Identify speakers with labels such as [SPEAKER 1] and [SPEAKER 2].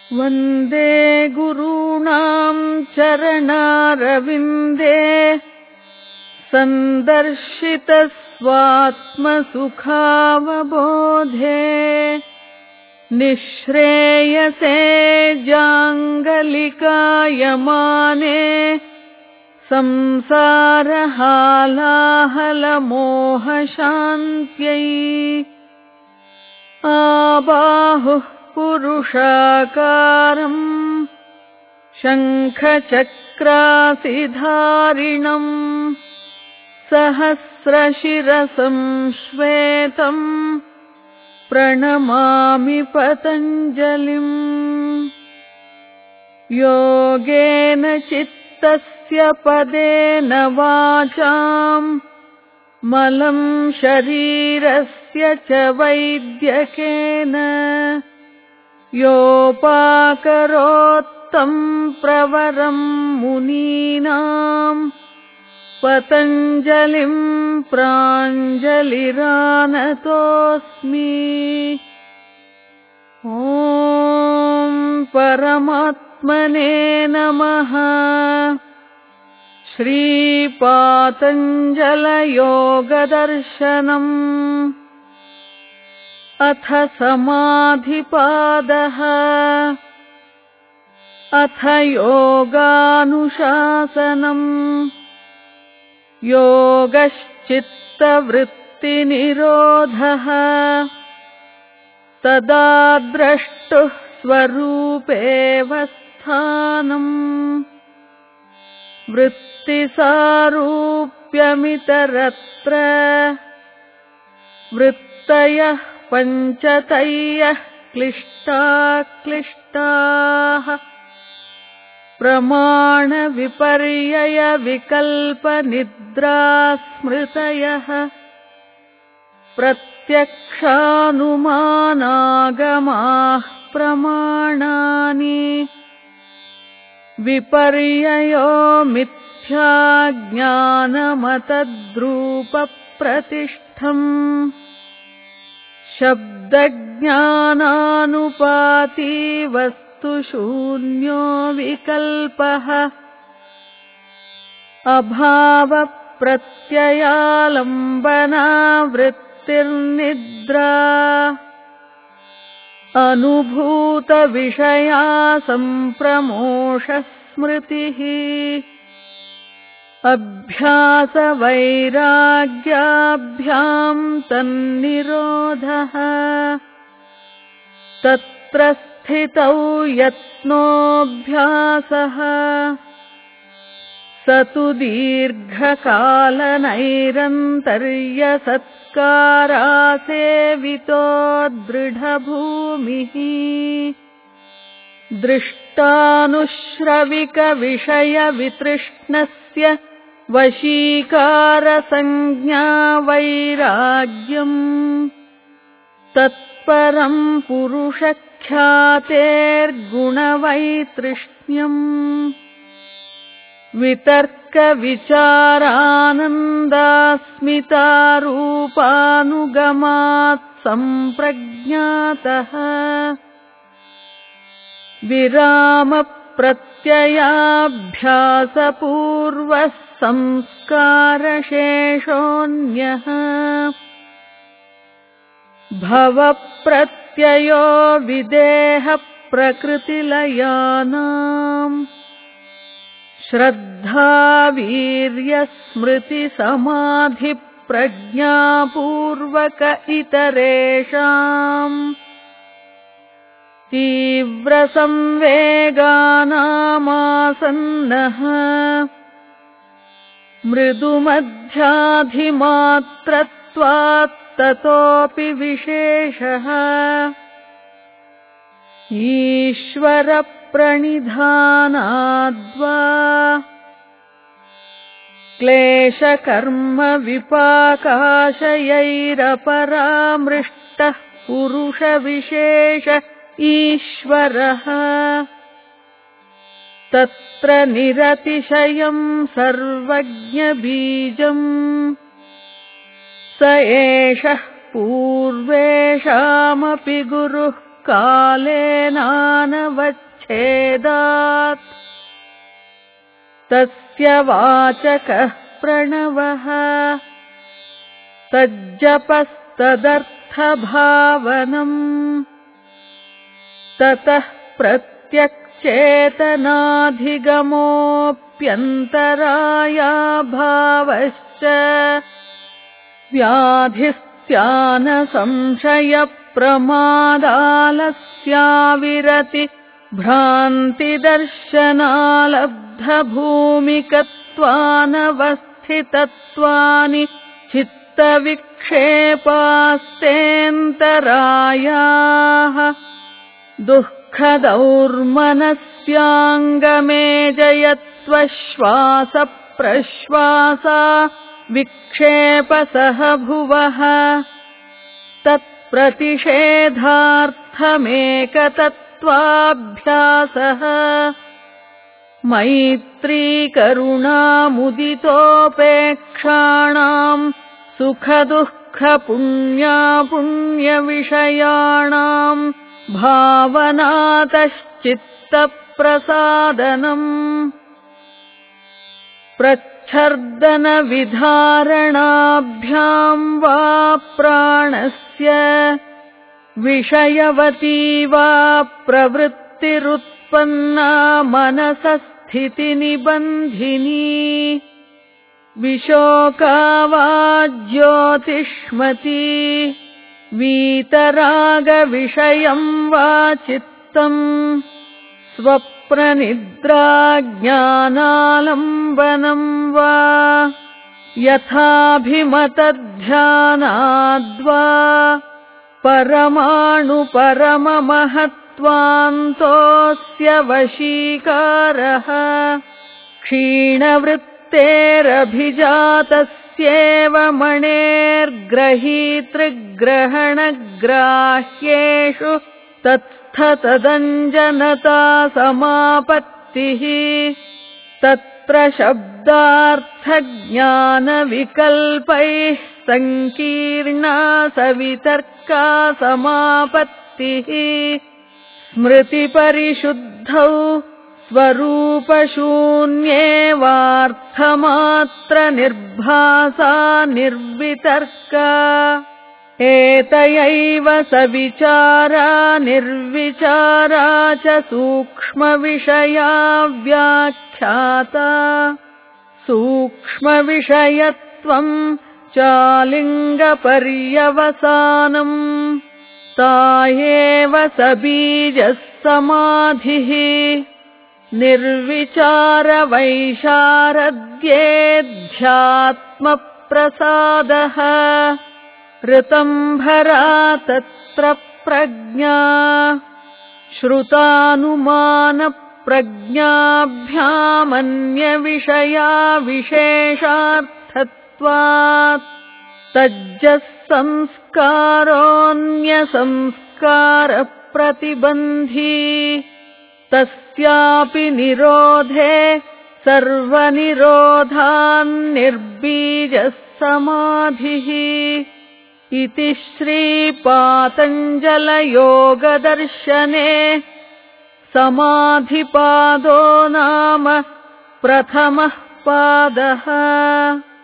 [SPEAKER 1] वन्दे गुरूणां चरणारविन्दे सन्दर्शितस्वात्मसुखावबोधे निःश्रेयसे जाङ्गलिकायमाने संसारहालाहलमोहशान्त्यै आबाहुः पुरुषाकारम् शङ्खचक्रासिधारिणम् सहस्रशिरसं श्वेतम् प्रणमामि पतञ्जलिम्। योगेन चित्तस्य पदेन वाचाम् मलं शरीरस्य च वैद्यकेन योपाकरोत्तं प्रवरं मुनीनां पतञ्जलिं प्राञ्जलिरानतोऽस्मि। ॐ परमात्मने नमः। श्रीपातञ्जलयोगदर्शनम् अथ समाधिपादः। अथ योगानुशासनम्। योगश्चित्तवृत्तिनिरोधः। तदा द्रष्टुः स्वरूपेव स्थानम् वृत्तिसारूप्यमितरत्र वृत्तयः पञ्चतयः क्लिष्टाः प्रमाणविपर्ययविकल्पनिद्रास्मृतयः प्रत्यक्षानुमानागमाः प्रमाणानि विपर्ययो मिथ्याज्ञानमतद्रूपप्रतिष्ठम् शब्दज्ञानानुपाती वस्तुशून्यो विकल्पः अभावप्रत्ययालम्बनावृत्तिर्निद्रा अनुभूतविषया सम्प्रमोषस्मृतिः अभ्यासवैराग्याभ्यां तन्निरोधः तत्र स्थितौ यत्नोऽभ्यासः स तु दीर्घकालनैरन्तर्यसत्कारासेवितो दृढभूमिः दृष्टानुश्रविकविषयवितृष्णस्य वशीकारसंज्ञा वैराग्यम् तत्परं पुरुषख्यातेर्गुणवैतृष्ण्यम् वितर्कविचारानन्दास्मितारूपानुगमात् सम्प्रज्ञातः विरामप्रत्ययाभ्यासपूर्वः संस्कारशेषोऽन्यः भवप्रत्ययो विदेहप्रकृतिलयानाम् श्रद्धावीर्यस्मृतिसमाधिप्रज्ञापूर्वक इतरेषाम् तीव्रसंवेगानामासन्नः मृदुमध्याधिमात्रत्वात् ततोऽपि विशेषः ईश्वरप्रणिधानाद्वा क्लेशकर्मविपाकाशयैरपरामृष्टः पुरुषविशेष ईश्वरः तत्र निरतिशयं सर्वज्ञबीजम् स एषः पूर्वेषामपि गुरुः कालेनानवच्छेदात् तस्य वाचकः प्रणवः तज्जपस्तदर्थभावनम् ततः प्रत्यक्षेतनाधिगमोऽप्यन्तरायाभावश्च व्याधिस्त्यानसंशयप्रमादालस्याविरति भ्रान्तिदर्शनालब्धभूमिकत्वानवस्थितत्वानि चित्तविक्षेपास्तेऽन्तरायाः दुःखदौर्मनस्याङ्गमेजयत्वश्वासप्रश्वासा विक्षेपसह भुवः तत्प्रतिषेधार्थमेकतत्त्वाभ्यासः मैत्रीकरुणामुदितोपेक्षाणाम् सुखदुःखपुण्यापुण्यविषयाणाम् भावनातश्चित्तप्रसादनम् प्रच्छर्दनविधारणाभ्याम् वा प्राणस्य विषयवती वा प्रवृत्तिरुत्पन्ना मनसः स्थितिनिबन्धिनी विशोका वा ज्योतिष्मती वीतरागविषयम् वा चित्तम् स्वप्ननिद्राज्ञानालम्बनम् वा यथाभिमतध्यानाद्वा परमाणुपरममहत्त्वान्तोऽस्य वशीकारः क्षीणवृत्तेरभिजातस्येव मणेर्ग्रहीतृग्रहणग्राह्येषु तत्स्थतदञ्जनता समापत्तिः तत्र शब्दार्थज्ञानविकल्पैः सङ्कीर्णा सवितर्का समापत्तिः स्मृतिपरिशुद्धौ स्वरूपशून्येवार्थमात्रनिर्भासा निर्वितर्का एतयैव सविचारा निर्विचारा च सूक्ष्मविषया व्याख्याता सूक्ष्मविषयत्वम् चालिङ्गपर्यवसानम् तायेव सबीजः समाधिः निर्विचारवैशारद्येऽध्यात्मप्रसादः ऋतम्भरा तत्र प्रज्ञा श्रुतानुमानप्रज्ञाभ्यामन्यविषया विशेषार्थत्वात् तज्जः संस्कारोऽन्यसंस्कारप्रतिबन्धी तस्यापि निरोधे सर्वनिरोधान्निर्बीजः समाधिः इति श्रीपातञ्जलयोगदर्शने समाधिपादो नाम प्रथमः पादः।